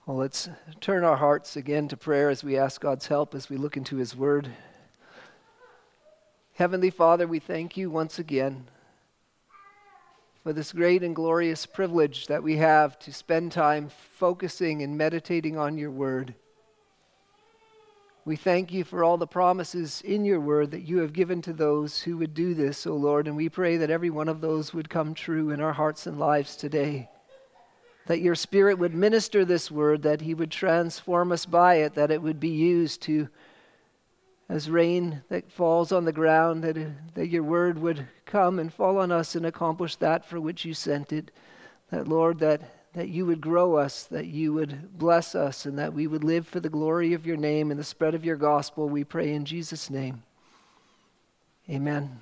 Well, let's turn our hearts again to prayer as we ask God's help as we look into His Word. Heavenly Father, we thank you once again for this great and glorious privilege that we have to spend time focusing and meditating on your Word. We thank you for all the promises in your Word that you have given to those who would do this, O Lord, and we pray that every one of those would come true in our hearts and lives today. That your Spirit would minister this word, that he would transform us by it, that it would be used to, as rain that falls on the ground, that your word would come and fall on us and accomplish that for which you sent it. That, Lord, that you would grow us, that you would bless us, and that we would live for the glory of your name and the spread of your gospel, we pray in Jesus' name. Amen.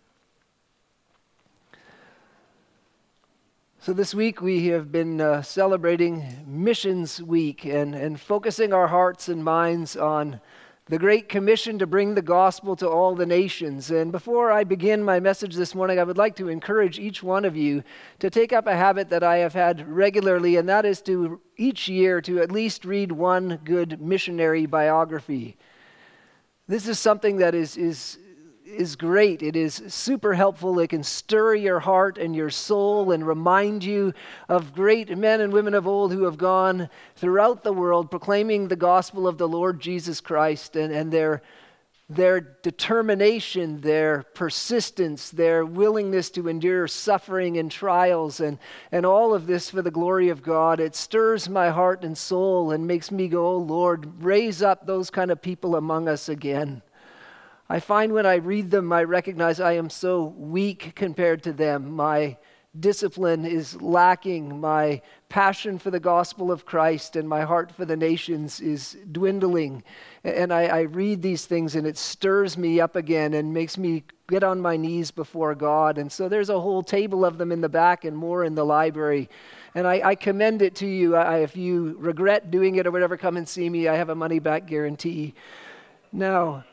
So this week we have been celebrating Missions Week and focusing our hearts and minds on the Great Commission to bring the gospel to all the nations. And before I begin my message this morning, I would like to encourage each one of you to take up a habit that I have had regularly, and that is to each year to at least read one good missionary biography. This is something that is great. It is super helpful. It can stir your heart and your soul and remind you of great men and women of old who have gone throughout the world proclaiming the gospel of the Lord Jesus Christ and their determination, their persistence, their willingness to endure suffering and trials and all of this for the glory of God. It stirs my heart and soul and makes me go, "Oh Lord, raise up those kind of people among us again." I find when I read them, I recognize I am so weak compared to them. My discipline is lacking. My passion for the gospel of Christ and my heart for the nations is dwindling. And I read these things and it stirs me up again and makes me get on my knees before God. And so there's a whole table of them in the back and more in the library. And I commend it to you. If you regret doing it or whatever, come and see me. I have a money-back guarantee. Now,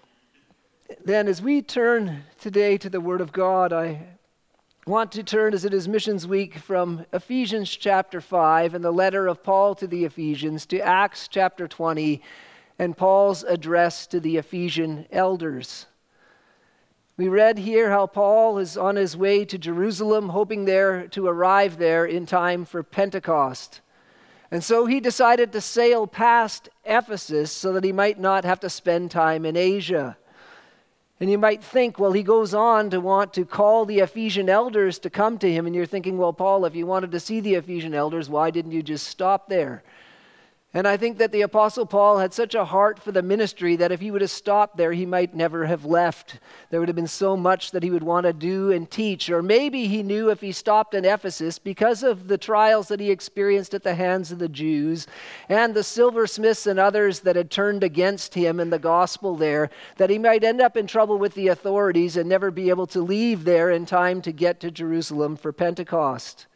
then, as we turn today to the Word of God, I want to turn, as it is Missions Week, from Ephesians chapter 5 and the letter of Paul to the Ephesians to Acts chapter 20 and Paul's address to the Ephesian elders. We read here how Paul is on his way to Jerusalem, hoping to arrive there in time for Pentecost. And so he decided to sail past Ephesus so that he might not have to spend time in Asia. And you might think, well, he goes on to want to call the Ephesian elders to come to him. And you're thinking, well, Paul, if you wanted to see the Ephesian elders, why didn't you just stop there? And I think that the Apostle Paul had such a heart for the ministry that if he would have stopped there, he might never have left. There would have been so much that he would want to do and teach. Or maybe he knew if he stopped in Ephesus, because of the trials that he experienced at the hands of the Jews and the silversmiths and others that had turned against him in the gospel there, that he might end up in trouble with the authorities and never be able to leave there in time to get to Jerusalem for Pentecost.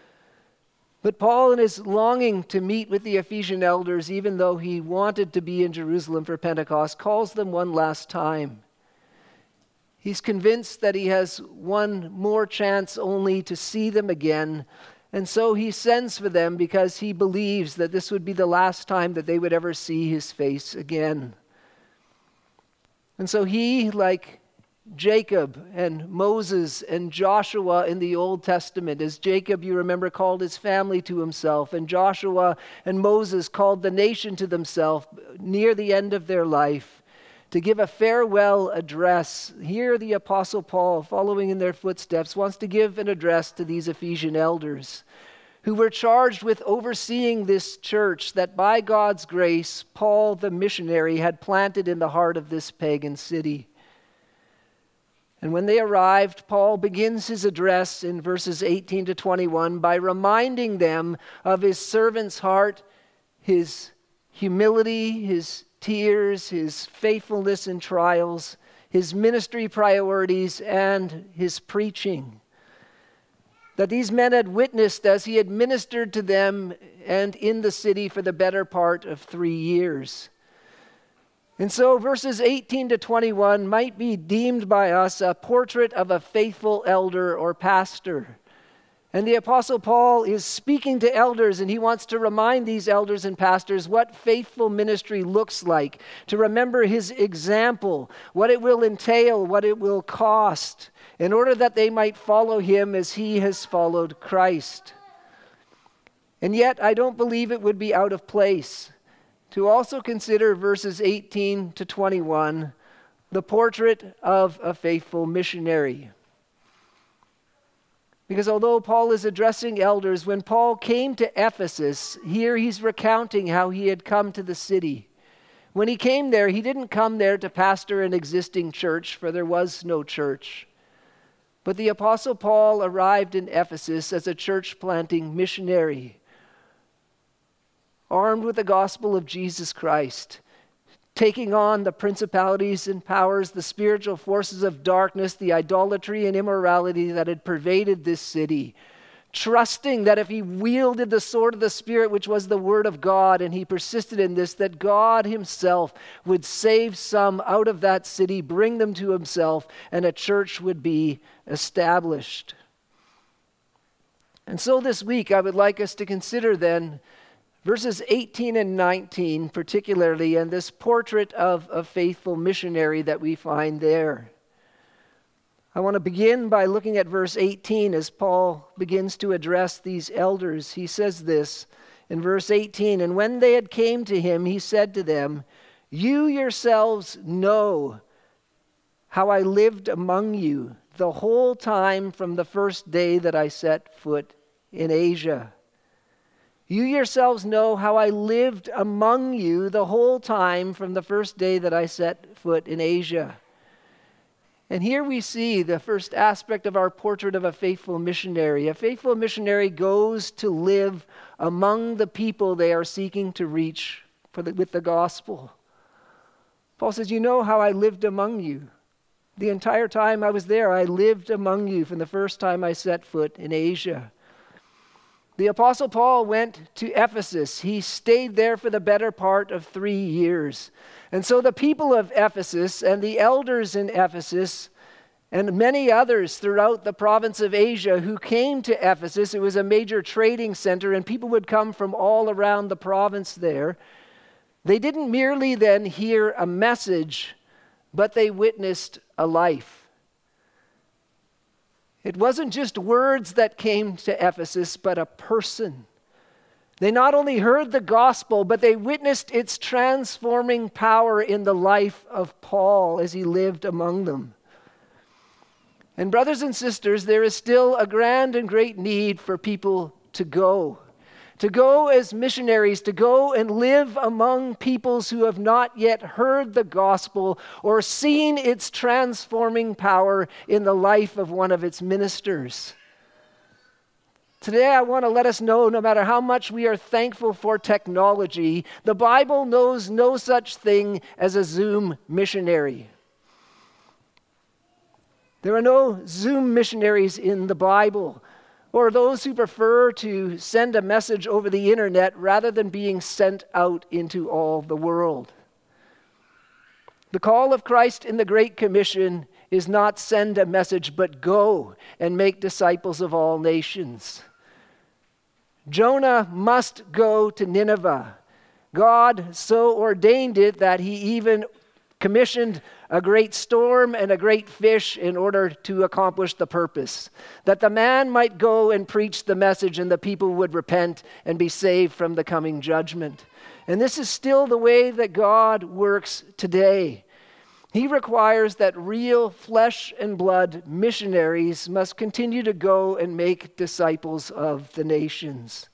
But Paul, in his longing to meet with the Ephesian elders, even though he wanted to be in Jerusalem for Pentecost, calls them one last time. He's convinced that he has one more chance only to see them again, and so he sends for them because he believes that this would be the last time that they would ever see his face again. And so he, like Jacob and Moses and Joshua in the Old Testament, as Jacob, you remember, called his family to himself, and Joshua and Moses called the nation to themselves near the end of their life to give a farewell address. Here the Apostle Paul, following in their footsteps, wants to give an address to these Ephesian elders who were charged with overseeing this church that by God's grace, Paul the missionary had planted in the heart of this pagan city. And when they arrived, Paul begins his address in verses 18 to 21 by reminding them of his servant's heart, his humility, his tears, his faithfulness in trials, his ministry priorities, and his preaching. That these men had witnessed as he had ministered to them and in the city for the better part of 3 years. And so verses 18 to 21 might be deemed by us a portrait of a faithful elder or pastor. And the Apostle Paul is speaking to elders, and he wants to remind these elders and pastors what faithful ministry looks like, to remember his example, what it will entail, what it will cost, in order that they might follow him as he has followed Christ. And yet, I don't believe it would be out of place to also consider verses 18 to 21, the portrait of a faithful missionary. Because although Paul is addressing elders, when Paul came to Ephesus, here he's recounting how he had come to the city. When he came there, he didn't come there to pastor an existing church, for there was no church. But the Apostle Paul arrived in Ephesus as a church-planting missionary, armed with the gospel of Jesus Christ, taking on the principalities and powers, the spiritual forces of darkness, the idolatry and immorality that had pervaded this city, trusting that if he wielded the sword of the Spirit, which was the word of God, and he persisted in this, that God himself would save some out of that city, bring them to himself, and a church would be established. And so this week, I would like us to consider then verses 18 and 19 particularly, and this portrait of a faithful missionary that we find there. I want to begin by looking at verse 18 as Paul begins to address these elders. He says this in verse 18, "And when they had came to him, he said to them, 'You yourselves know how I lived among you the whole time from the first day that I set foot in Asia. You yourselves know how I lived among you the whole time from the first day that I set foot in Asia.'" And here we see the first aspect of our portrait of a faithful missionary. A faithful missionary goes to live among the people they are seeking to reach with the gospel. Paul says, "You know how I lived among you. The entire time I was there, I lived among you from the first time I set foot in Asia." The Apostle Paul went to Ephesus. He stayed there for the better part of 3 years. And so the people of Ephesus and the elders in Ephesus and many others throughout the province of Asia who came to Ephesus, it was a major trading center, and people would come from all around the province there. They didn't merely then hear a message, but they witnessed a life. It wasn't just words that came to Ephesus, but a person. They not only heard the gospel, but they witnessed its transforming power in the life of Paul as he lived among them. And brothers and sisters, there is still a grand and great need for people to go as missionaries, to go and live among peoples who have not yet heard the gospel or seen its transforming power in the life of one of its ministers. Today I want to let us know, no matter how much we are thankful for technology, the Bible knows no such thing as a Zoom missionary. There are no Zoom missionaries in the Bible, or those who prefer to send a message over the internet rather than being sent out into all the world. The call of Christ in the Great Commission is not send a message, but go and make disciples of all nations. Jonah must go to Nineveh. God so ordained it that he even commissioned a great storm and a great fish in order to accomplish the purpose, that the man might go and preach the message and the people would repent and be saved from the coming judgment. And this is still the way that God works today. He requires that real flesh and blood missionaries must continue to go and make disciples of the nations.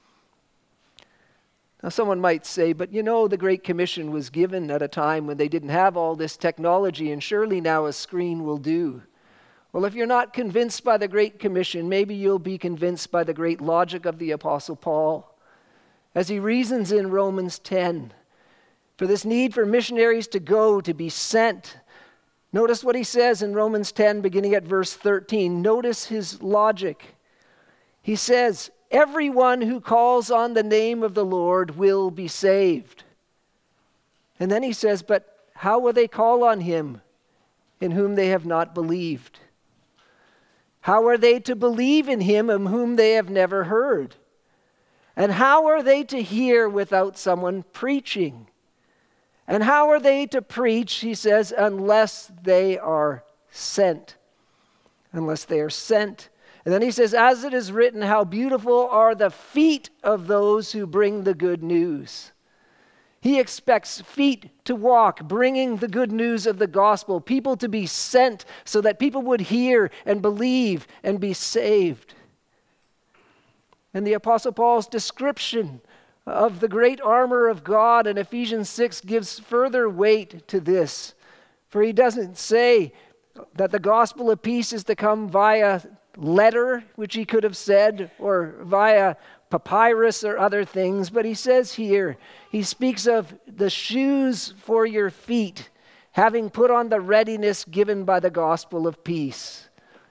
Now, someone might say, but you know, the Great Commission was given at a time when they didn't have all this technology, and surely now a screen will do. Well, if you're not convinced by the Great Commission, maybe you'll be convinced by the great logic of the Apostle Paul, as he reasons in Romans 10, for this need for missionaries to go, to be sent. Notice what he says in Romans 10, beginning at verse 13. Notice his logic. He says, "Everyone who calls on the name of the Lord will be saved." And then he says, "But how will they call on him in whom they have not believed? How are they to believe in him of whom they have never heard? And how are they to hear without someone preaching? And how are they to preach, he says, unless they are sent? Unless they are sent. And then he says, as it is written, how beautiful are the feet of those who bring the good news. He expects feet to walk, bringing the good news of the gospel, people to be sent so that people would hear and believe and be saved. And the Apostle Paul's description of the great armor of God in Ephesians 6 gives further weight to this. For he doesn't say that the gospel of peace is to come via letter, which he could have said, or via papyrus or other things, but he says here, he speaks of the shoes for your feet, having put on the readiness given by the gospel of peace.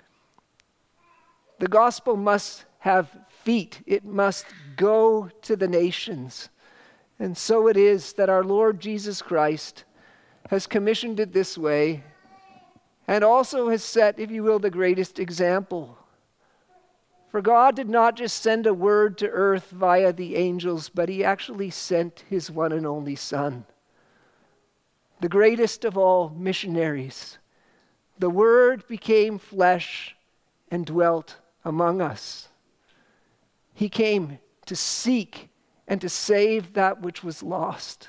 The gospel must have feet. It must go to the nations. And so it is that our Lord Jesus Christ has commissioned it this way, and also has set, if you will, the greatest example. For God did not just send a word to earth via the angels, but he actually sent his one and only Son, the greatest of all missionaries. The Word became flesh and dwelt among us. He came to seek and to save that which was lost.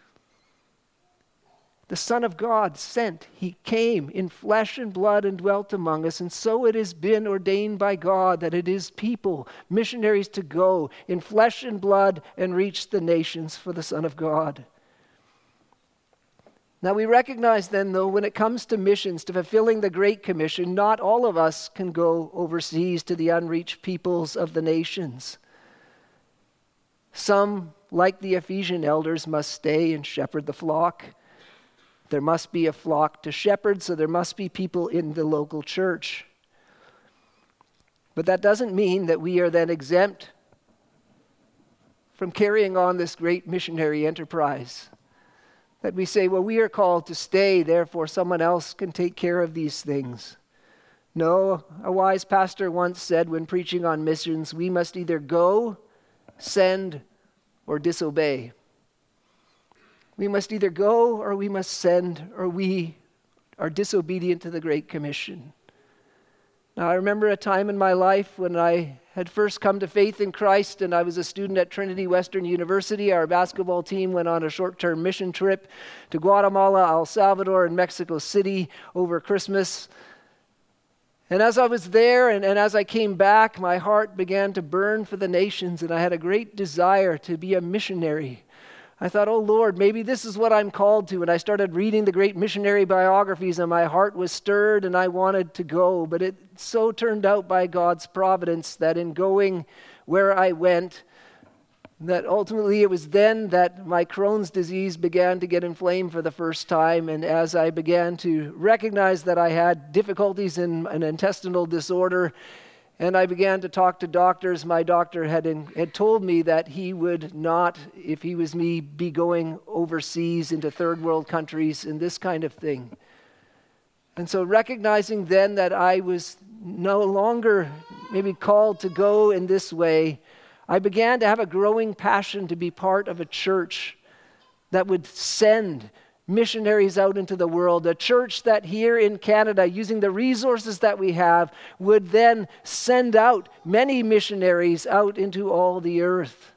The Son of God sent. He came in flesh and blood and dwelt among us. And so it has been ordained by God that it is people, missionaries, to go in flesh and blood and reach the nations for the Son of God. Now we recognize then, though, when it comes to missions, to fulfilling the Great Commission, not all of us can go overseas to the unreached peoples of the nations. Some, like the Ephesian elders, must stay and shepherd the flock. There must be a flock to shepherd, so there must be people in the local church. But that doesn't mean that we are then exempt from carrying on this great missionary enterprise. That we say, well, we are called to stay, therefore someone else can take care of these things. No, a wise pastor once said when preaching on missions, we must either go, send, or disobey. We must either go or we must send, or we are disobedient to the Great Commission. Now, I remember a time in my life when I had first come to faith in Christ, and I was a student at Trinity Western University. Our basketball team went on a short-term mission trip to Guatemala, El Salvador, and Mexico City over Christmas. And as I was there and as I came back, my heart began to burn for the nations, and I had a great desire to be a missionary. I thought, oh Lord, maybe this is what I'm called to. And I started reading the great missionary biographies, and my heart was stirred and I wanted to go. But it so turned out by God's providence that in going where I went, that ultimately it was then that my Crohn's disease began to get inflamed for the first time. And as I began to recognize that I had difficulties in an intestinal disorder, and I began to talk to doctors, my doctor had told me that he would not, if he was me, be going overseas into third world countries and this kind of thing. And so recognizing then that I was no longer maybe called to go in this way, I began to have a growing passion to be part of a church that would send missionaries out into the world, a church that here in Canada, using the resources that we have, would then send out many missionaries out into all the earth.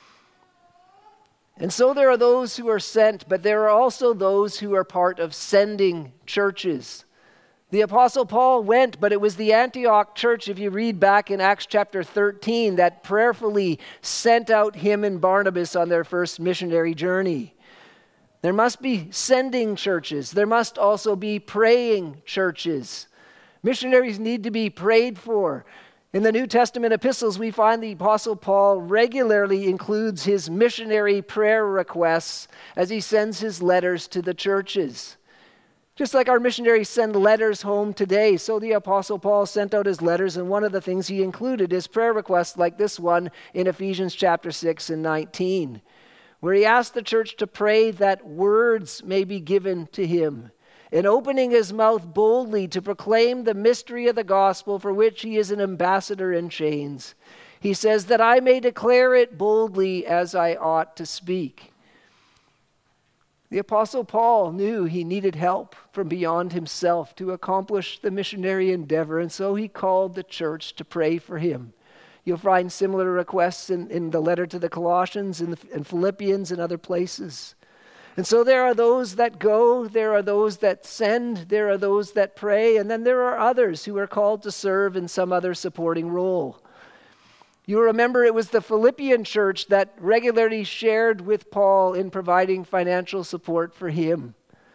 And so there are those who are sent, but there are also those who are part of sending churches. The Apostle Paul went, but it was the Antioch church, if you read back in Acts chapter 13, that prayerfully sent out him and Barnabas on their first missionary journey. There must be sending churches. There must also be praying churches. Missionaries need to be prayed for. In the New Testament epistles, we find the Apostle Paul regularly includes his missionary prayer requests as he sends his letters to the churches. Just like our missionaries send letters home today, so the Apostle Paul sent out his letters, and one of the things he included is prayer requests like this one in Ephesians chapter 6 and 19. Where he asked the church to pray that words may be given to him and opening his mouth boldly to proclaim the mystery of the gospel for which he is an ambassador in chains. He says that I may declare it boldly as I ought to speak. The Apostle Paul knew he needed help from beyond himself to accomplish the missionary endeavor, and so he called the church to pray for him. You'll find similar requests in the letter to the Colossians and Philippians and other places. And so there are those that go, there are those that send, there are those that pray, and then there are others who are called to serve in some other supporting role. You remember it was the Philippian church that regularly shared with Paul in providing financial support for him.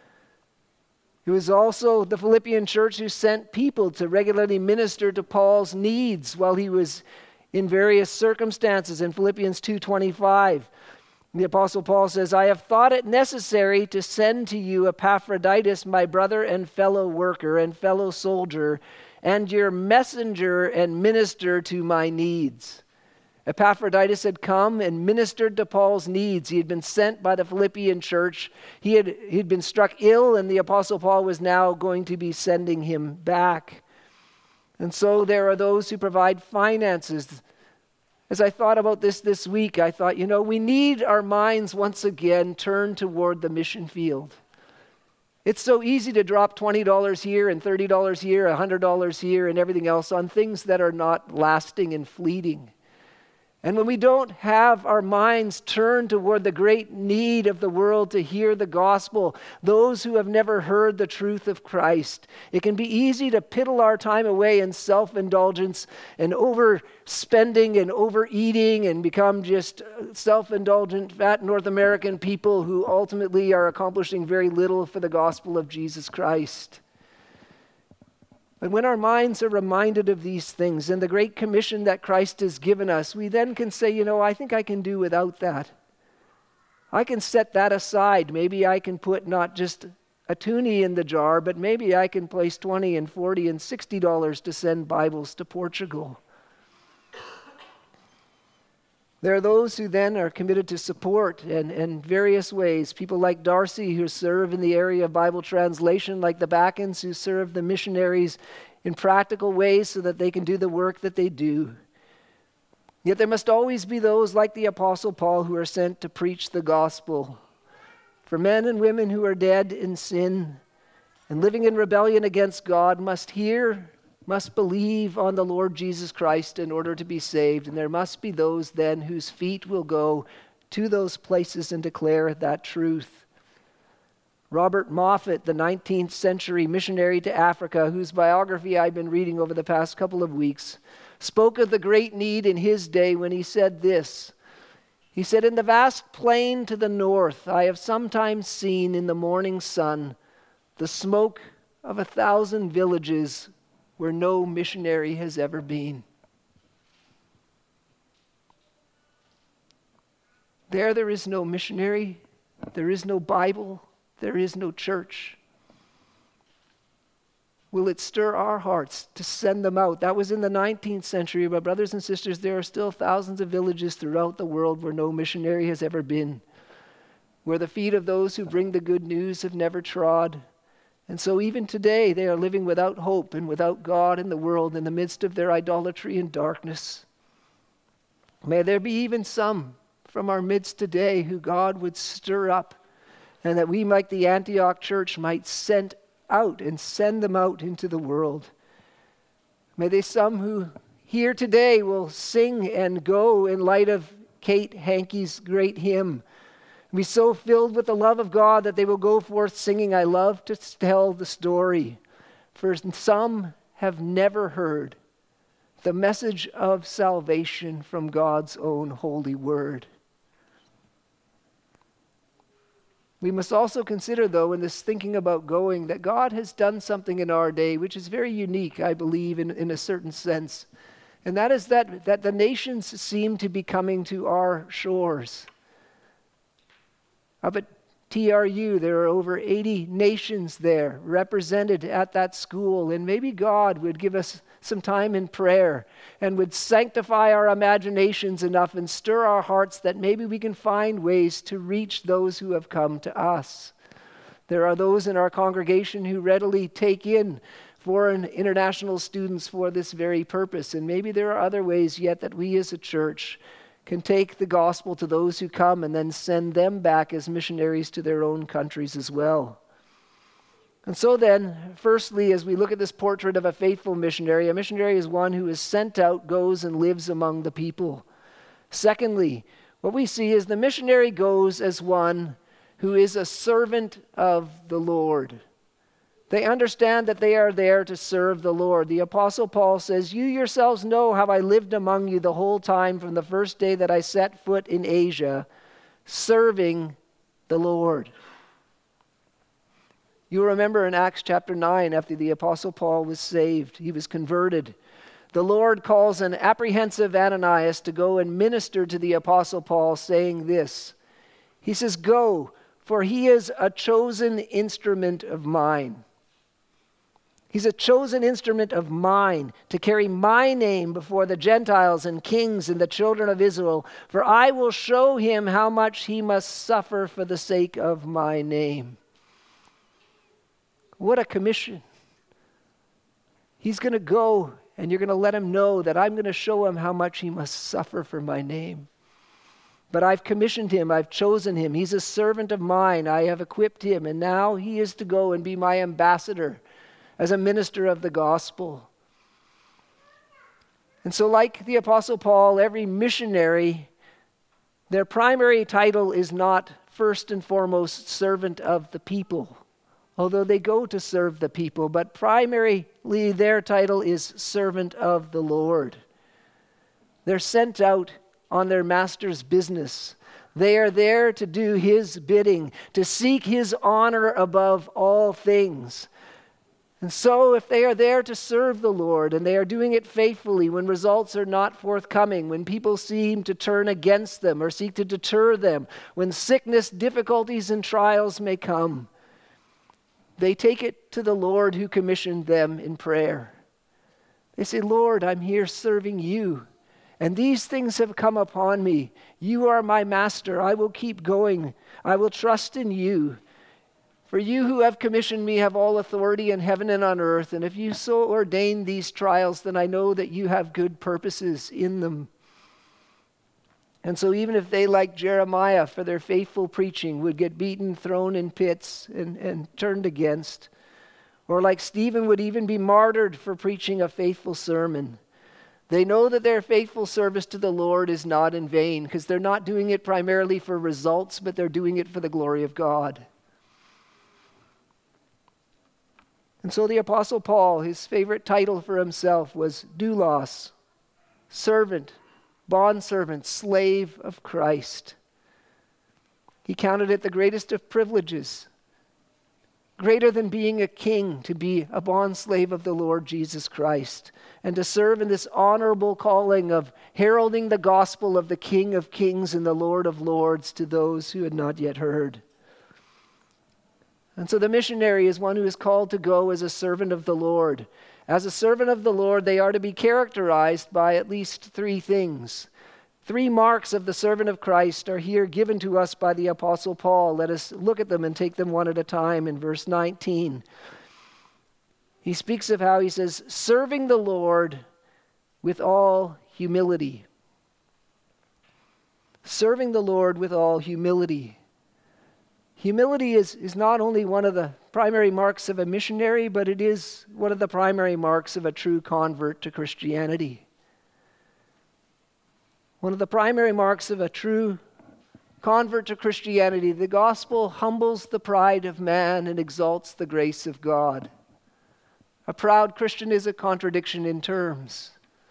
It was also the Philippian church who sent people to regularly minister to Paul's needs while he was in various circumstances. In Philippians 2:25, the Apostle Paul says, I have thought it necessary to send to you Epaphroditus, my brother and fellow worker and fellow soldier, and your messenger and minister to my needs. Epaphroditus had come and ministered to Paul's needs. He had been sent by the Philippian church. He'd been struck ill, and the Apostle Paul was now going to be sending him back. And so there are those who provide finances. As I thought about this week, I thought, we need our minds once again turned toward the mission field. It's so easy to drop $20 here and $30 here, $100 here, and everything else on things that are not lasting and fleeting. And when we don't have our minds turned toward the great need of the world to hear the gospel, those who have never heard the truth of Christ, it can be easy to piddle our time away in self-indulgence and overspending and overeating and become just self-indulgent, fat North American people who ultimately are accomplishing very little for the gospel of Jesus Christ. But when our minds are reminded of these things and the great commission that Christ has given us, we then can say, I think I can do without that. I can set that aside. Maybe I can put not just a toonie in the jar, but maybe I can place $20 and $40 and $60 to send Bibles to Portugal. There are those who then are committed to support in various ways. People like Darcy who serve in the area of Bible translation, like the Backens who serve the missionaries in practical ways so that they can do the work that they do. Yet there must always be those like the Apostle Paul who are sent to preach the gospel. For men and women who are dead in sin and living in rebellion against God must believe on the Lord Jesus Christ in order to be saved. And there must be those then whose feet will go to those places and declare that truth. Robert Moffat, the 19th century missionary to Africa, whose biography I've been reading over the past couple of weeks, spoke of the great need in his day when he said this. He said, in the vast plain to the north, I have sometimes seen in the morning sun the smoke of 1,000 villages where no missionary has ever been. There is no missionary, there is no Bible, there is no church. Will it stir our hearts to send them out? That was in the 19th century, but brothers and sisters, there are still thousands of villages throughout the world where no missionary has ever been, where the feet of those who bring the good news have never trod. And so even today, they are living without hope and without God in the world in the midst of their idolatry and darkness. May there be even some from our midst today who God would stir up, and that we, like the Antioch church, might send out and send them out into the world. May they some who here today will sing and go in light of Kate Hankey's great hymn, be so filled with the love of God that they will go forth singing, I love to tell the story. For some have never heard the message of salvation from God's own holy word. We must also consider, though, in this thinking about going, that God has done something in our day which is very unique, I believe, in a certain sense. And that is that the nations seem to be coming to our shores. Up at TRU, there are over 80 nations there represented at that school, and maybe God would give us some time in prayer and would sanctify our imaginations enough and stir our hearts that maybe we can find ways to reach those who have come to us. There are those in our congregation who readily take in foreign international students for this very purpose. And maybe there are other ways yet that we as a church can take the gospel to those who come and then send them back as missionaries to their own countries as well. And so then, firstly, as we look at this portrait of a faithful missionary, a missionary is one who is sent out, goes and lives among the people. Secondly, what we see is the missionary goes as one who is a servant of the Lord. They understand that they are there to serve the Lord. The Apostle Paul says, "You yourselves know how I lived among you the whole time from the first day that I set foot in Asia, serving the Lord." You remember in Acts chapter 9, after the Apostle Paul was saved, he was converted. The Lord calls an apprehensive Ananias to go and minister to the Apostle Paul, saying this. He says, "Go, for he is a chosen instrument of mine." He's a chosen instrument of mine to carry my name before the Gentiles and kings and the children of Israel, for I will show him how much he must suffer for the sake of my name. What a commission. He's going to go and you're going to let him know that I'm going to show him how much he must suffer for my name. But I've commissioned him, I've chosen him. He's a servant of mine. I have equipped him, and now he is to go and be my ambassador as a minister of the gospel. And so like the Apostle Paul, every missionary, their primary title is not first and foremost servant of the people, although they go to serve the people, but primarily their title is servant of the Lord. They're sent out on their master's business. They are there to do his bidding, to seek his honor above all things. And so if they are there to serve the Lord and they are doing it faithfully when results are not forthcoming, when people seem to turn against them or seek to deter them, when sickness, difficulties, and trials may come, they take it to the Lord who commissioned them in prayer. They say, "Lord, I'm here serving you, and these things have come upon me. You are my master. I will keep going. I will trust in you. For you who have commissioned me have all authority in heaven and on earth, and if you so ordain these trials, then I know that you have good purposes in them." And so even if they, like Jeremiah, for their faithful preaching, would get beaten, thrown in pits, and turned against, or like Stephen would even be martyred for preaching a faithful sermon, they know that their faithful service to the Lord is not in vain, because they're not doing it primarily for results, but they're doing it for the glory of God. And so the Apostle Paul, his favorite title for himself was doulos, servant, bondservant, slave of Christ. He counted it the greatest of privileges, greater than being a king, to be a bondslave of the Lord Jesus Christ, and to serve in this honorable calling of heralding the gospel of the King of Kings and the Lord of Lords to those who had not yet heard. And so the missionary is one who is called to go as a servant of the Lord. As a servant of the Lord, they are to be characterized by at least three things. Three marks of the servant of Christ are here given to us by the Apostle Paul. Let us look at them and take them one at a time. In verse 19, he speaks of how he says, serving the Lord with all humility. Serving the Lord with all humility. Humility is not only one of the primary marks of a missionary, but it is one of the primary marks of a true convert to Christianity. One of the primary marks of a true convert to Christianity, the gospel humbles the pride of man and exalts the grace of God. A proud Christian is a contradiction in terms.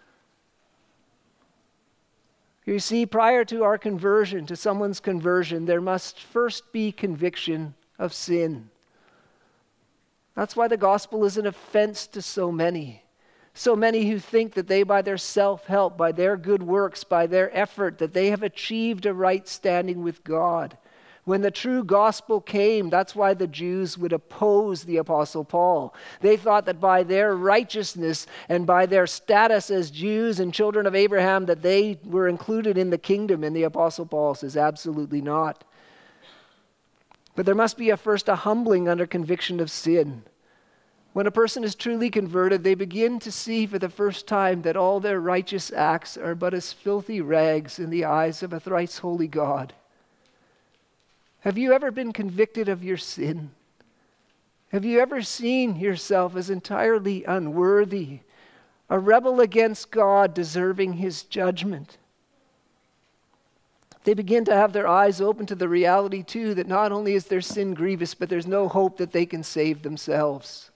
You see, prior to our conversion, to someone's conversion, there must first be conviction of sin. That's why the gospel is an offense to so many. So many who think that they, by their self-help, by their good works, by their effort, that they have achieved a right standing with God. When the true gospel came, that's why the Jews would oppose the Apostle Paul. They thought that by their righteousness and by their status as Jews and children of Abraham, that they were included in the kingdom. And the Apostle Paul says, absolutely not. But there must be first a humbling under conviction of sin. When a person is truly converted, they begin to see for the first time that all their righteous acts are but as filthy rags in the eyes of a thrice holy God. Have you ever been convicted of your sin? Have you ever seen yourself as entirely unworthy, a rebel against God, deserving his judgment? They begin to have their eyes open to the reality, too, that not only is their sin grievous, but there's no hope that they can save themselves.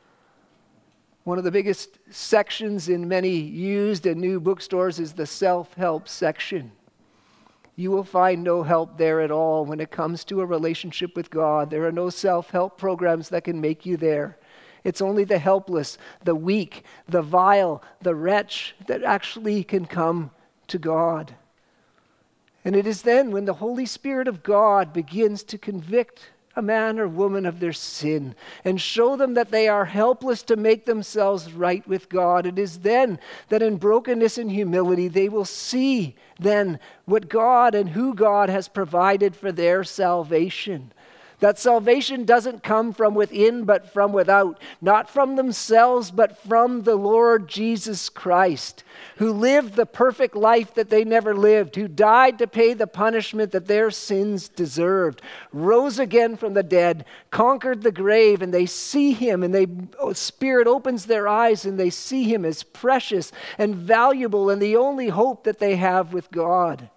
One of the biggest sections in many used and new bookstores is the self-help section. You will find no help there at all when it comes to a relationship with God. There are no self-help programs that can make you there. It's only the helpless, the weak, the vile, the wretch that actually can come to God. And it is then when the Holy Spirit of God begins to convict a man or woman of their sin and show them that they are helpless to make themselves right with God. It is then that in brokenness and humility they will see then what God and who God has provided for their salvation. That salvation doesn't come from within but from without, not from themselves but from the Lord Jesus Christ, who lived the perfect life that they never lived, who died to pay the punishment that their sins deserved, rose again from the dead, conquered the grave, and they see him, and Spirit opens their eyes and they see him as precious and valuable and the only hope that they have with God.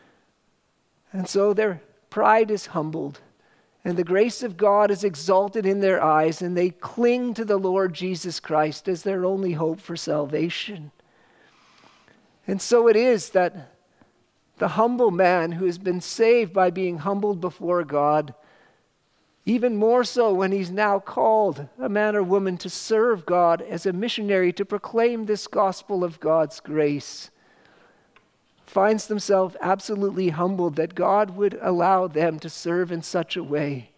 And so their pride is humbled. And the grace of God is exalted in their eyes, and they cling to the Lord Jesus Christ as their only hope for salvation. And so it is that the humble man who has been saved by being humbled before God, even more so when he's now called, a man or woman, to serve God as a missionary, to proclaim this gospel of God's grace, finds themselves absolutely humbled that God would allow them to serve in such a way.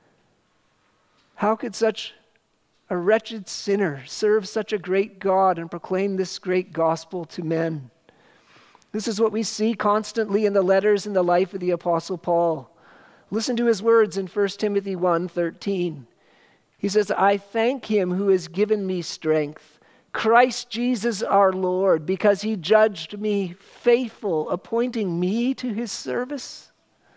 How could such a wretched sinner serve such a great God and proclaim this great gospel to men? This is what we see constantly in the letters in the life of the Apostle Paul. Listen to his words in 1 Timothy 1:13. He says, "I thank him who has given me strength, Christ Jesus our Lord, because he judged me faithful, appointing me to his service.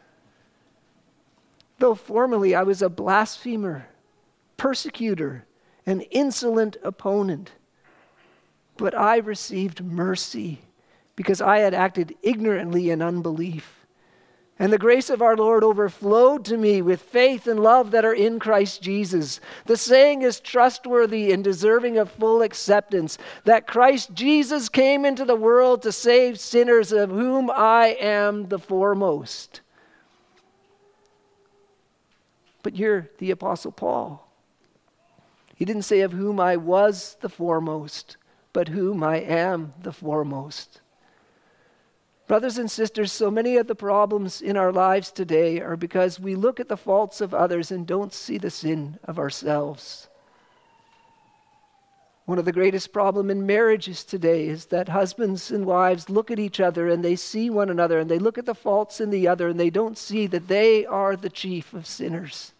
Though formerly I was a blasphemer, persecutor, an insolent opponent, but I received mercy because I had acted ignorantly in unbelief. And the grace of our Lord overflowed to me with faith and love that are in Christ Jesus. The saying is trustworthy and deserving of full acceptance, that Christ Jesus came into the world to save sinners, of whom I am the foremost." But you're the Apostle Paul. He didn't say of whom I was the foremost, but whom I am the foremost. Brothers and sisters, so many of the problems in our lives today are because we look at the faults of others and don't see the sin of ourselves. One of the greatest problems in marriages today is that husbands and wives look at each other and they see one another and they look at the faults in the other and they don't see that they are the chief of sinners.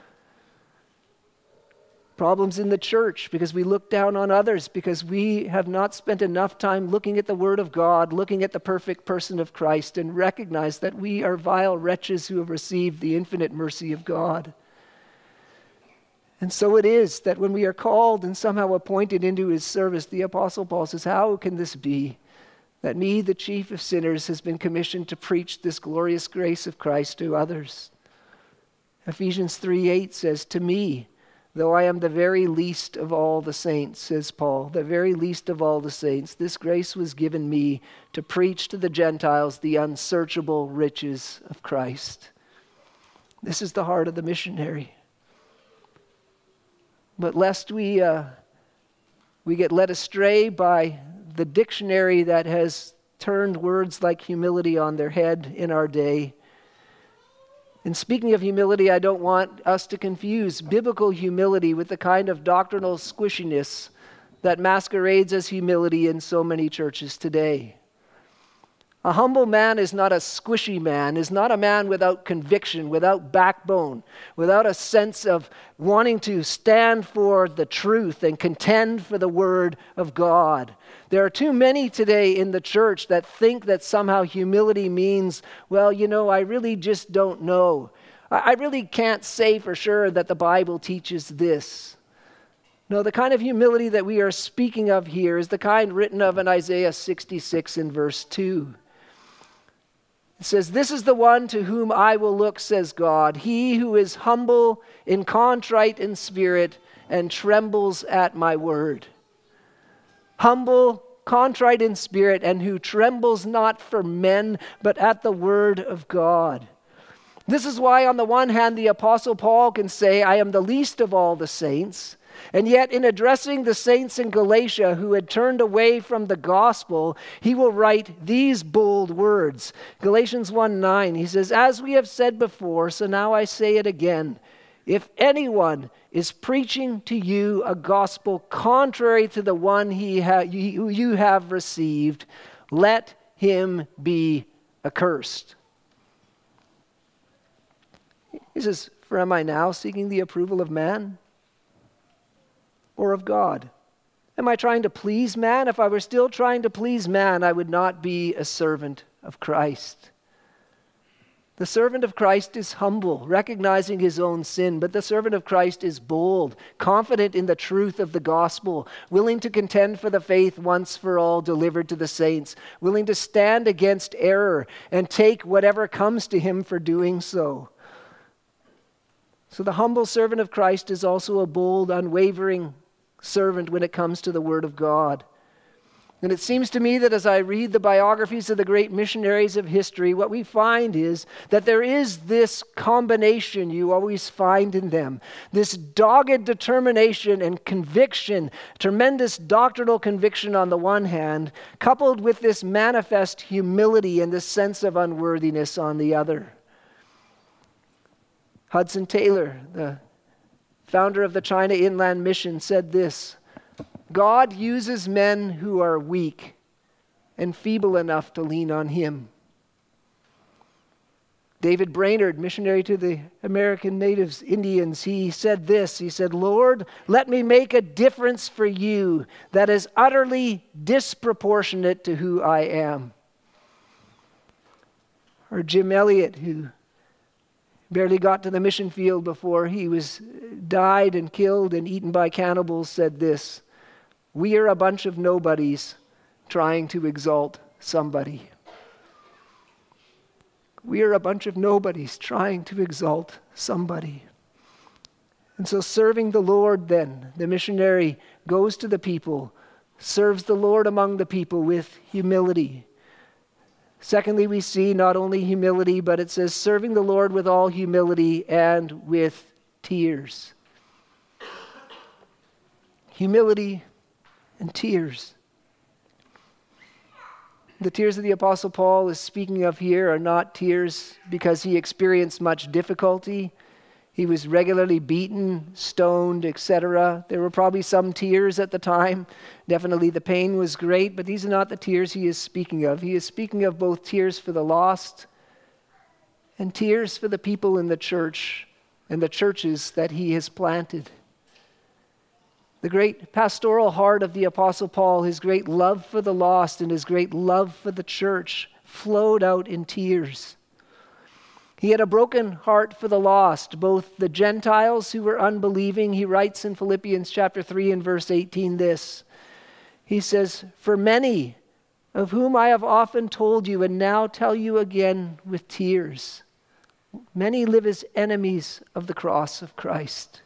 Problems in the church because we look down on others because we have not spent enough time looking at the Word of God, looking at the perfect person of Christ, and recognize that we are vile wretches who have received the infinite mercy of God. And so it is that when we are called and somehow appointed into his service, the Apostle Paul says, how can this be that me, the chief of sinners, has been commissioned to preach this glorious grace of Christ to others? Ephesians 3:8 says, "To me, though I am the very least of all the saints," says Paul, "the very least of all the saints, this grace was given me to preach to the Gentiles the unsearchable riches of Christ." This is the heart of the missionary. But lest we get led astray by the dictionary that has turned words like humility on their head in our day. And speaking of humility, I don't want us to confuse biblical humility with the kind of doctrinal squishiness that masquerades as humility in so many churches today. A humble man is not a squishy man, is not a man without conviction, without backbone, without a sense of wanting to stand for the truth and contend for the word of God. There are too many today in the church that think that somehow humility means, well, I really just don't know. I really can't say for sure that the Bible teaches this. No, the kind of humility that we are speaking of here is the kind written of in Isaiah 66 in verse 2. It says, "This is the one to whom I will look, says God, he who is humble and contrite in spirit and trembles at my word." Humble, contrite in spirit, and who trembles not for men, but at the word of God. This is why, on the one hand, the Apostle Paul can say, "I am the least of all the saints." And yet, in addressing the saints in Galatia who had turned away from the gospel, he will write these bold words. Galatians 1:9, he says, "As we have said before, so now I say it again. If anyone is preaching to you a gospel contrary to the one you have received, let him be accursed." He says, "For am I now seeking the approval of man or of God? Am I trying to please man? If I were still trying to please man, I would not be a servant of Christ." The servant of Christ is humble, recognizing his own sin, but the servant of Christ is bold, confident in the truth of the gospel, willing to contend for the faith once for all delivered to the saints, willing to stand against error and take whatever comes to him for doing so. So the humble servant of Christ is also a bold, unwavering servant when it comes to the word of God. And it seems to me that as I read the biographies of the great missionaries of history, what we find is that there is this combination you always find in them. This dogged determination and conviction, tremendous doctrinal conviction on the one hand, coupled with this manifest humility and this sense of unworthiness on the other. Hudson Taylor, the founder of the China Inland Mission, said this: "God uses men who are weak and feeble enough to lean on him." David Brainerd, missionary to the American natives, Indians, he said this. He said, "Lord, let me make a difference for you that is utterly disproportionate to who I am." Or Jim Elliot, who barely got to the mission field before he was died and killed and eaten by cannibals, said this: "We are a bunch of nobodies trying to exalt somebody." We are a bunch of nobodies trying to exalt somebody. And so serving the Lord then, the missionary goes to the people, serves the Lord among the people with humility. Secondly, we see not only humility, but it says serving the Lord with all humility and with tears. Humility and tears. The tears that the Apostle Paul is speaking of here are not tears because he experienced much difficulty. He was regularly beaten, stoned, etc. There were probably some tears at the time. Definitely the pain was great, but these are not the tears he is speaking of. He is speaking of both tears for the lost and tears for the people in the church and the churches that he has planted. The great pastoral heart of the Apostle Paul, his great love for the lost and his great love for the church, flowed out in tears. He had a broken heart for the lost, both the Gentiles who were unbelieving. He writes in Philippians chapter 3 and verse 18 this. He says, "For many of whom I have often told you and now tell you again with tears, many live as enemies of the cross of Christ."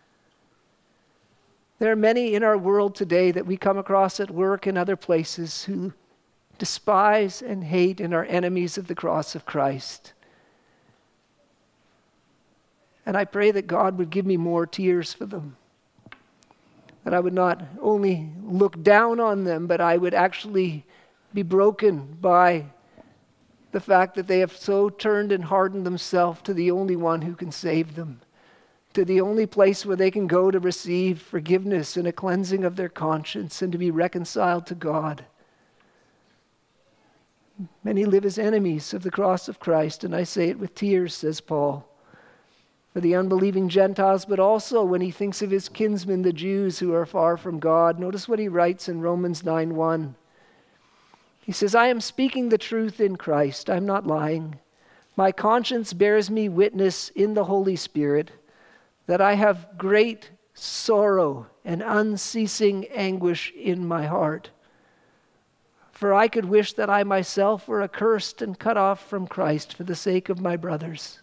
There are many in our world today that we come across at work and other places who despise and hate and are enemies of the cross of Christ. And I pray that God would give me more tears for them. That I would not only look down on them, but I would actually be broken by the fact that they have so turned and hardened themselves to the only one who can save them, to the only place where they can go to receive forgiveness and a cleansing of their conscience and to be reconciled to God. Many live as enemies of the cross of Christ, and I say it with tears, says Paul, for the unbelieving Gentiles, but also when he thinks of his kinsmen, the Jews who are far from God. Notice what he writes in Romans 9:1. He says, I am speaking the truth in Christ. I'm not lying. My conscience bears me witness in the Holy Spirit that I have great sorrow and unceasing anguish in my heart. For I could wish that I myself were accursed and cut off from Christ for the sake of my brothers.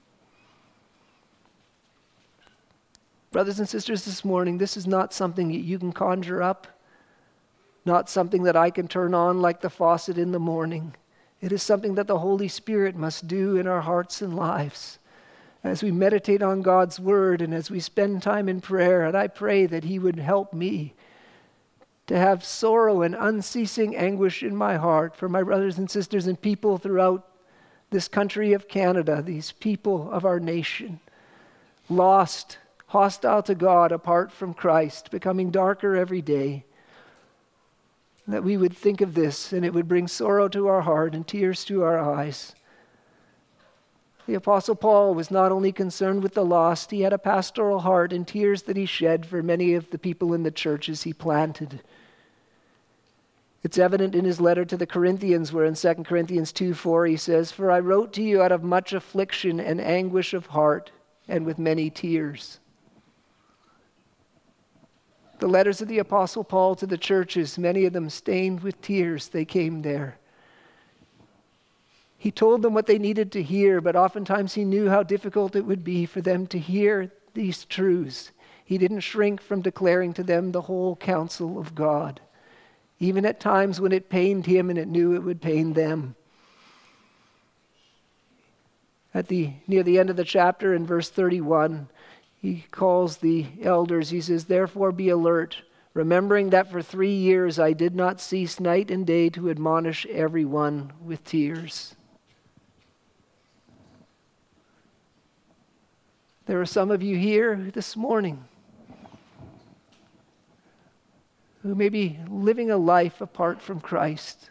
Brothers and sisters, this morning, this is not something that you can conjure up, not something that I can turn on like the faucet in the morning. It is something that the Holy Spirit must do in our hearts and lives as we meditate on God's word and as we spend time in prayer. And I pray that he would help me to have sorrow and unceasing anguish in my heart for my brothers and sisters and people throughout this country of Canada, these people of our nation, lost, hostile to God, apart from Christ, becoming darker every day. That we would think of this and it would bring sorrow to our heart and tears to our eyes. The Apostle Paul was not only concerned with the lost, he had a pastoral heart and tears that he shed for many of the people in the churches he planted. It's evident in his letter to the Corinthians, where in 2 Corinthians 2:4 he says, For I wrote to you out of much affliction and anguish of heart and with many tears. The letters of the Apostle Paul to the churches, many of them stained with tears, they came there. He told them what they needed to hear, but oftentimes he knew how difficult it would be for them to hear these truths. He didn't shrink from declaring to them the whole counsel of God, even at times when it pained him and it knew it would pain them. Near the end of the chapter, in verse 31, he calls the elders, he says, Therefore be alert, remembering that for 3 years I did not cease night and day to admonish everyone with tears. There are some of you here this morning who may be living a life apart from Christ.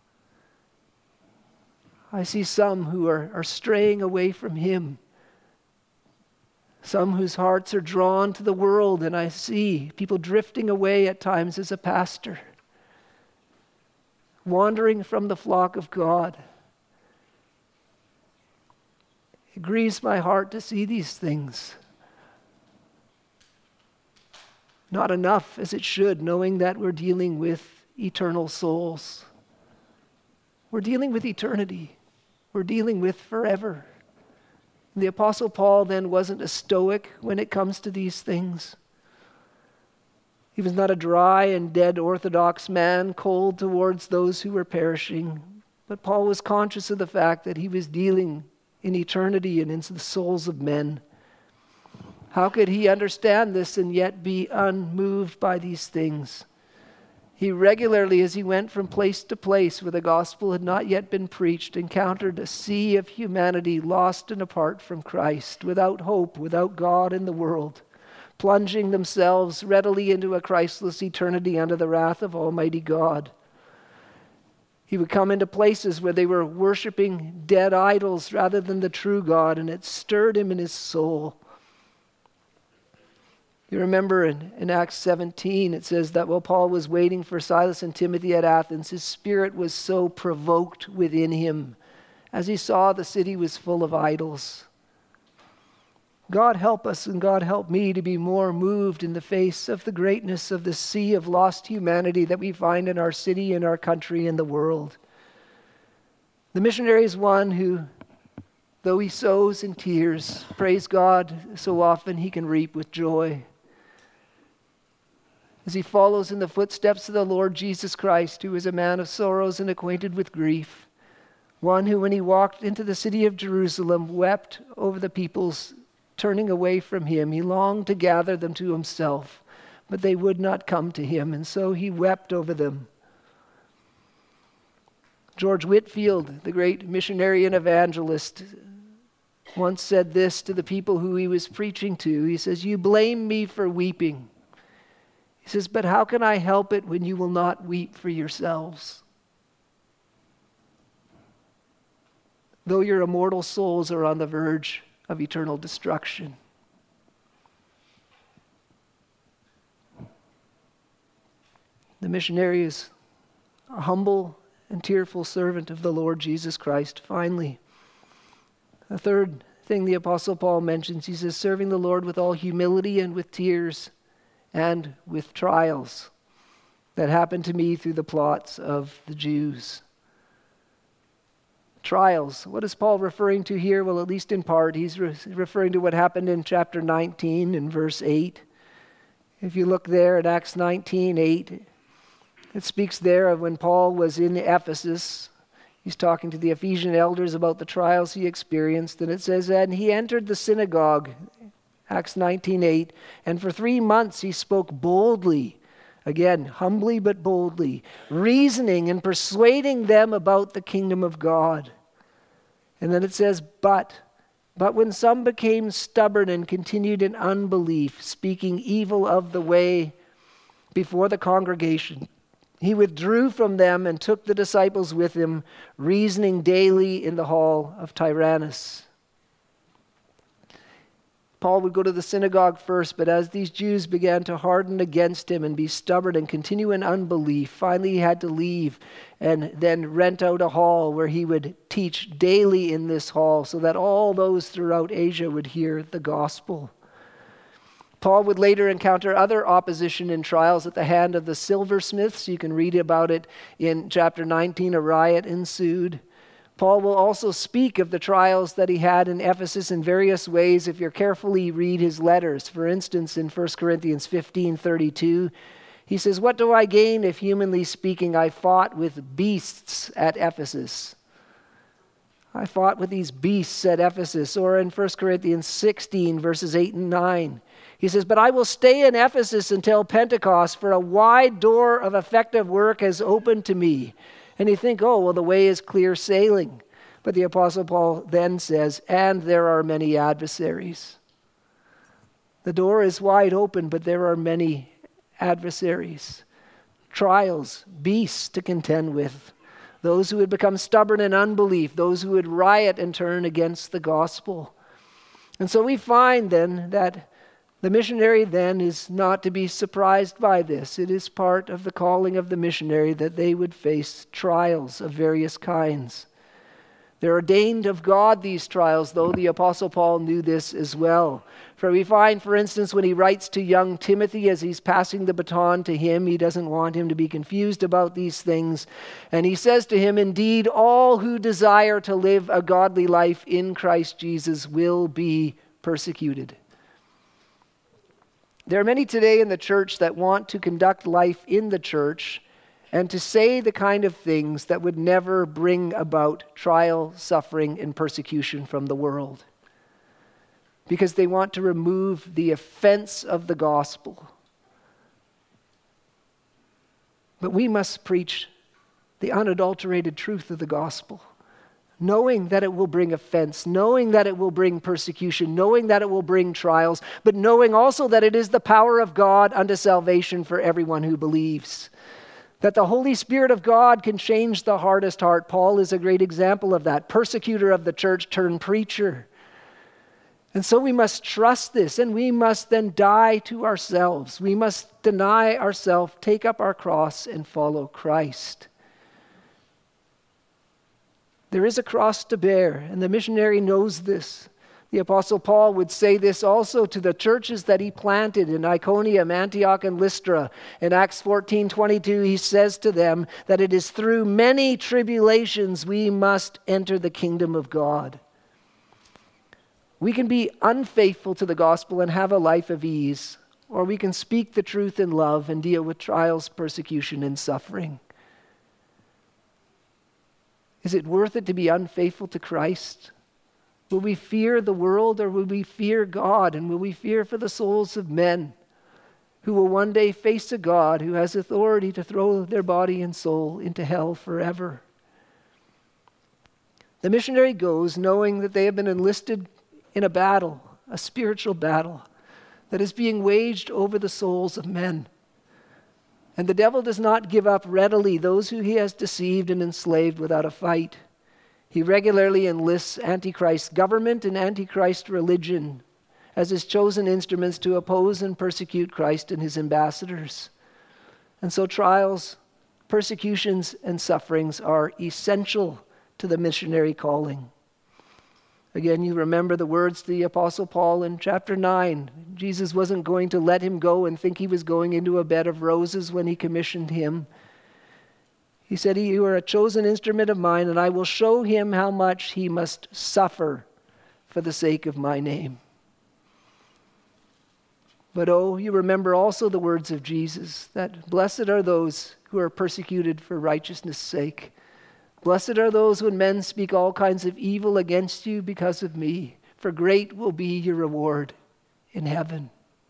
I see some who are straying away from him. Some whose hearts are drawn to the world, and I see people drifting away at times as a pastor, wandering from the flock of God. It grieves my heart to see these things. Not enough as it should, knowing that we're dealing with eternal souls. We're dealing with eternity. We're dealing with forever. The Apostle Paul then wasn't a stoic when it comes to these things. He was not a dry and dead orthodox man, cold towards those who were perishing. But Paul was conscious of the fact that he was dealing in eternity and into the souls of men. How could he understand this and yet be unmoved by these things? He regularly, as he went from place to place where the gospel had not yet been preached, encountered a sea of humanity lost and apart from Christ, without hope, without God in the world, plunging themselves readily into a Christless eternity under the wrath of Almighty God. He would come into places where they were worshiping dead idols rather than the true God, and it stirred him in his soul. You remember in Acts 17, it says that while Paul was waiting for Silas and Timothy at Athens, his spirit was so provoked within him as he saw the city was full of idols. God help us and God help me to be more moved in the face of the greatness of the sea of lost humanity that we find in our city, in our country, in the world. The missionary is one who, though he sows in tears, praise God, so often he can reap with joy. As he follows in the footsteps of the Lord Jesus Christ, who is a man of sorrows and acquainted with grief, one who, when he walked into the city of Jerusalem, wept over the people's turning away from him. He longed to gather them to himself, but they would not come to him, and so he wept over them. George Whitefield, the great missionary and evangelist, once said this to the people who he was preaching to. He says, "You blame me for weeping." He says, "But how can I help it when you will not weep for yourselves?" though your immortal souls are on the verge of eternal destruction. The missionary is a humble and tearful servant of the Lord Jesus Christ. Finally, the third thing the Apostle Paul mentions, he says, serving the Lord with all humility and with tears and with trials that happened to me through the plots of the Jews. Trials. What is Paul referring to here? Well, at least in part, he's referring to what happened in chapter 19 and verse 8. If you look there at Acts 19:8, it speaks there of when Paul was in Ephesus. He's talking to the Ephesian elders about the trials he experienced, and it says, and he entered the synagogue, Acts 19:8, and for 3 months he spoke boldly, again, humbly but boldly, reasoning and persuading them about the kingdom of God. And then it says, but when some became stubborn and continued in unbelief, speaking evil of the way before the congregation, he withdrew from them and took the disciples with him, reasoning daily in the hall of Tyrannus. Paul would go to the synagogue first, but as these Jews began to harden against him and be stubborn and continue in unbelief, finally he had to leave and then rent out a hall where he would teach daily in this hall so that all those throughout Asia would hear the gospel. Paul would later encounter other opposition and trials at the hand of the silversmiths. You can read about it in chapter 19. A riot ensued. Paul will also speak of the trials that he had in Ephesus in various ways if you carefully read his letters. For instance, in 1 Corinthians 15:32, he says, what do I gain if, humanly speaking, I fought with beasts at Ephesus? I fought with these beasts at Ephesus. Or in 1 Corinthians 16, verses 8 and 9, he says, but I will stay in Ephesus until Pentecost, for a wide door of effective work has opened to me. And you think, oh, well, the way is clear sailing. But the Apostle Paul then says, and there are many adversaries. The door is wide open, but there are many adversaries. Trials, beasts to contend with. Those who would become stubborn in unbelief. Those who would riot and turn against the gospel. And so we find then that the missionary then is not to be surprised by this. It is part of the calling of the missionary that they would face trials of various kinds. They're ordained of God, these trials, though the Apostle Paul knew this as well. For we find, for instance, when he writes to young Timothy as he's passing the baton to him, he doesn't want him to be confused about these things. And he says to him, indeed, all who desire to live a godly life in Christ Jesus will be persecuted. There are many today in the church that want to conduct life in the church and to say the kind of things that would never bring about trial, suffering, and persecution from the world. Because they want to remove the offense of the gospel. But we must preach the unadulterated truth of the gospel. Knowing that it will bring offense, knowing that it will bring persecution, knowing that it will bring trials, but knowing also that it is the power of God unto salvation for everyone who believes. That the Holy Spirit of God can change the hardest heart. Paul is a great example of that. Persecutor of the church turned preacher. And so we must trust this, and we must then die to ourselves. We must deny ourselves, take up our cross, and follow Christ. There is a cross to bear, and the missionary knows this. The Apostle Paul would say this also to the churches that he planted in Iconium, Antioch, and Lystra. In Acts 14:22, he says to them that it is through many tribulations we must enter the kingdom of God. We can be unfaithful to the gospel and have a life of ease, or we can speak the truth in love and deal with trials, persecution, and suffering. Is it worth it to be unfaithful to Christ? Will we fear the world, or will we fear God? And will we fear for the souls of men who will one day face a God who has authority to throw their body and soul into hell forever? The missionary goes knowing that they have been enlisted in a battle, a spiritual battle that is being waged over the souls of men. And the devil does not give up readily those who he has deceived and enslaved without a fight. He regularly enlists Antichrist government and Antichrist religion as his chosen instruments to oppose and persecute Christ and his ambassadors. And so trials, persecutions, and sufferings are essential to the missionary calling. Again, you remember the words to the Apostle Paul in chapter 9. Jesus wasn't going to let him go and think he was going into a bed of roses when he commissioned him. He said, "You are a chosen instrument of mine, and I will show him how much he must suffer for the sake of my name." But you remember also the words of Jesus, that blessed are those who are persecuted for righteousness' sake. Blessed are those when men speak all kinds of evil against you because of me, for great will be your reward in heaven.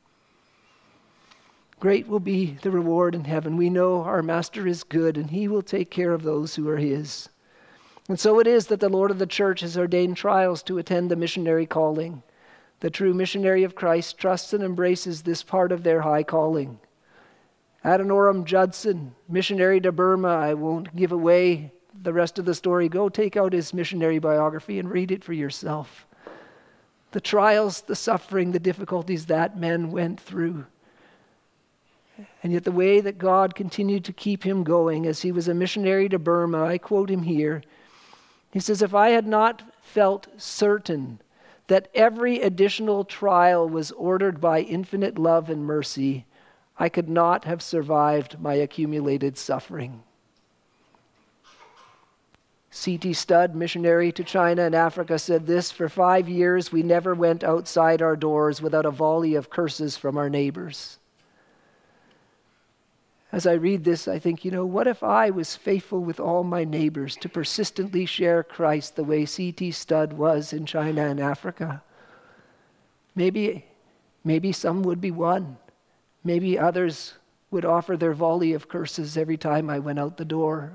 Great will be the reward in heaven. We know our Master is good, and he will take care of those who are his. And so it is that the Lord of the church has ordained trials to attend the missionary calling. The true missionary of Christ trusts and embraces this part of their high calling. Adoniram Judson, missionary to Burma, I won't give away the rest of the story. Go take out his missionary biography and read it for yourself. The trials, the suffering, the difficulties that man went through. And yet the way that God continued to keep him going as he was a missionary to Burma, I quote him here. He says, "If I had not felt certain that every additional trial was ordered by infinite love and mercy, I could not have survived my accumulated suffering." C.T. Studd, missionary to China and Africa, said this, "For 5 years we never went outside our doors without a volley of curses from our neighbors." As I read this, I think, what if I was faithful with all my neighbors to persistently share Christ the way C.T. Studd was in China and Africa? Maybe some would be won. Maybe others would offer their volley of curses every time I went out the door.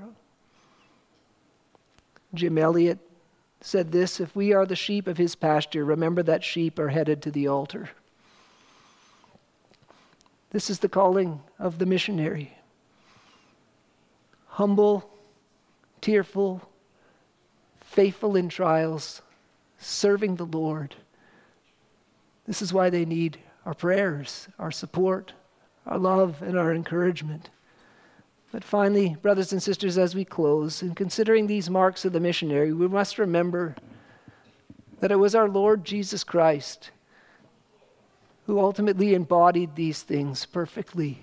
Jim Elliot said this, "If we are the sheep of his pasture, remember that sheep are headed to the altar." This is the calling of the missionary. Humble, tearful, faithful in trials, serving the Lord. This is why they need our prayers, our support, our love, and our encouragement. But finally, brothers and sisters, as we close, in considering these marks of the missionary, we must remember that it was our Lord Jesus Christ who ultimately embodied these things perfectly.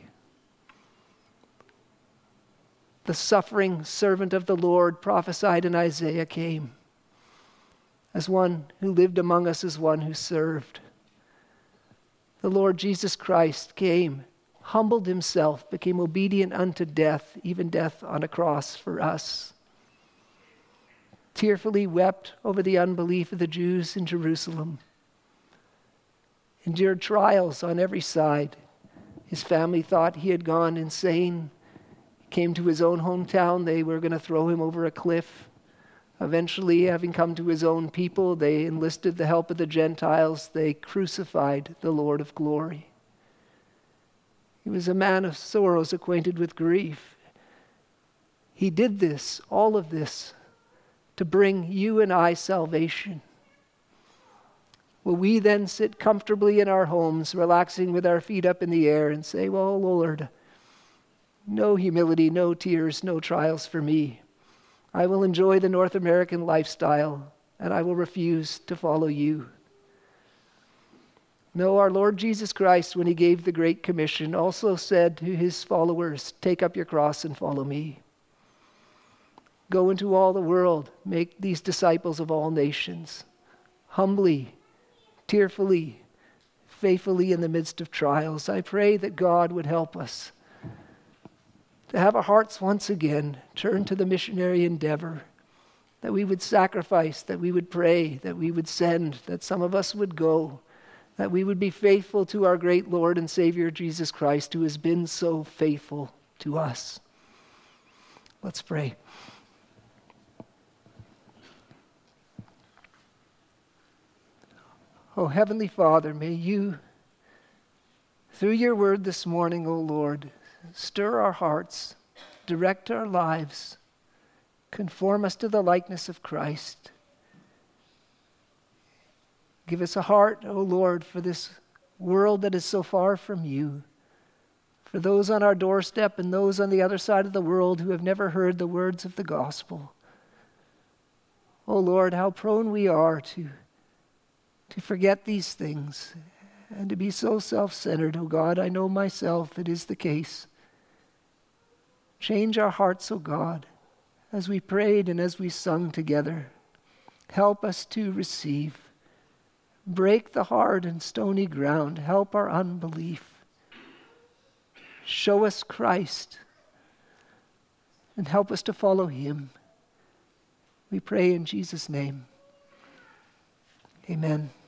The suffering servant of the Lord prophesied in Isaiah came as one who lived among us as one who served. The Lord Jesus Christ came, humbled himself, became obedient unto death, even death on a cross for us. Tearfully wept over the unbelief of the Jews in Jerusalem. Endured trials on every side. His family thought he had gone insane. He came to his own hometown. They were going to throw him over a cliff. Eventually, having come to his own people, they enlisted the help of the Gentiles. They crucified the Lord of glory. He was a man of sorrows, acquainted with grief. He did this, all of this, to bring you and I salvation. Will we then sit comfortably in our homes, relaxing with our feet up in the air and say, "Well, Lord, no humility, no tears, no trials for me. I will enjoy the North American lifestyle, and I will refuse to follow you"? No, our Lord Jesus Christ, when he gave the Great Commission, also said to his followers, "Take up your cross and follow me. Go into all the world, make these disciples of all nations, humbly, tearfully, faithfully in the midst of trials." I pray that God would help us to have our hearts once again turn to the missionary endeavor, that we would sacrifice, that we would pray, that we would send, that some of us would go, that we would be faithful to our great Lord and Savior Jesus Christ, who has been so faithful to us. Let's pray. Oh, Heavenly Father, may you, through your word this morning, O Lord, stir our hearts, direct our lives, Conform us to the likeness of Christ. Give us a heart, O Lord, for this world that is so far from you, for those on our doorstep and those on the other side of the world who have never heard the words of the gospel. O Lord, how prone we are to forget these things and to be so self-centered. O God, I know myself it is the case. Change our hearts, O God, as we prayed and as we sung together. Help us to receive. Break the hard and stony ground. Help our unbelief. Show us Christ and help us to follow him. We pray in Jesus' name. Amen.